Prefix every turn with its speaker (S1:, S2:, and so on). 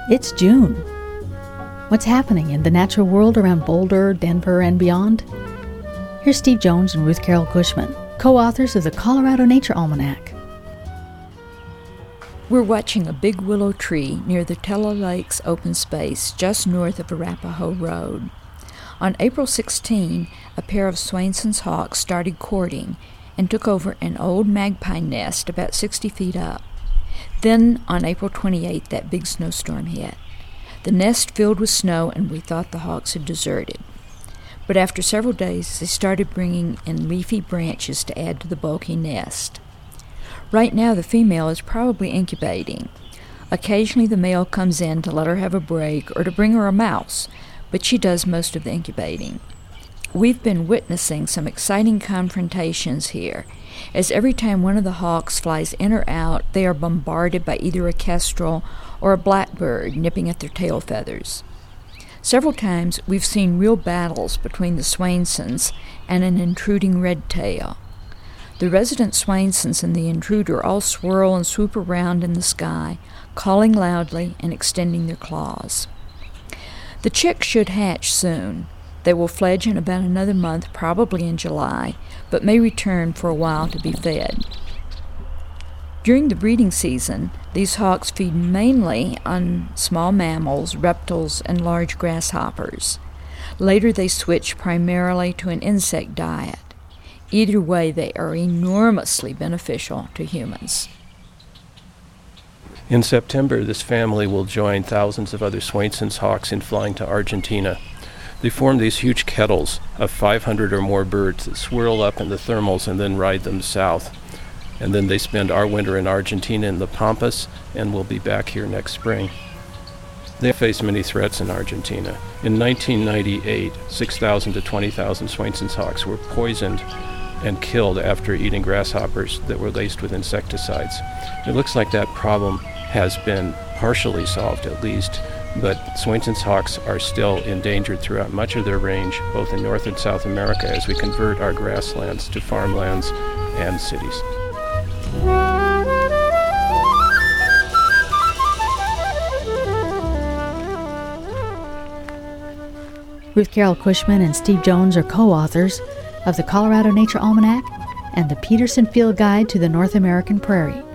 S1: It's June. What's happening in the natural world around Boulder, Denver, and beyond? Here's Steve Jones and Ruth Carol Cushman, co-authors of the Colorado Nature Almanac.
S2: We're watching a big willow tree near the Teller Lakes open space just north of Arapahoe Road. On April 16, a pair of Swainson's hawks started courting and took over an old magpie nest about 60 feet up. Then, on April 28, that big snowstorm hit. The nest filled with snow, and we thought the hawks had deserted. But after several days, they started bringing in leafy branches to add to the bulky nest. Right now, the female is probably incubating. Occasionally, the male comes in to let her have a break or to bring her a mouse, but she does most of the incubating. We've been witnessing some exciting confrontations here, as every time one of the hawks flies in or out, they are bombarded by either a kestrel or a blackbird nipping at their tail feathers. Several times we've seen real battles between the Swainsons and an intruding redtail. The resident Swainsons and the intruder all swirl and swoop around in the sky, calling loudly and extending their claws. The chicks should hatch soon. They will fledge in about another month, probably in July, but may return for a while to be fed. During the breeding season, these hawks feed mainly on small mammals, reptiles, and large grasshoppers. Later they switch primarily to an insect diet. Either way, they are enormously beneficial to humans.
S3: In September, this family will join thousands of other Swainson's hawks in flying to Argentina. They form these huge kettles of 500 or more birds that swirl up in the thermals and then ride them south. And then they spend our winter in Argentina in the Pampas and will be back here next spring. They face many threats in Argentina. In 1998, 6,000 to 20,000 Swainson's hawks were poisoned and killed after eating grasshoppers that were laced with insecticides. It looks like that problem has been partially solved at least, but Swainson's hawks are still endangered throughout much of their range, both in North and South America, as we convert our grasslands to farmlands and cities.
S1: Ruth Carol Cushman and Steve Jones are co-authors of the Colorado Nature Almanac and the Peterson Field Guide to the North American Prairie.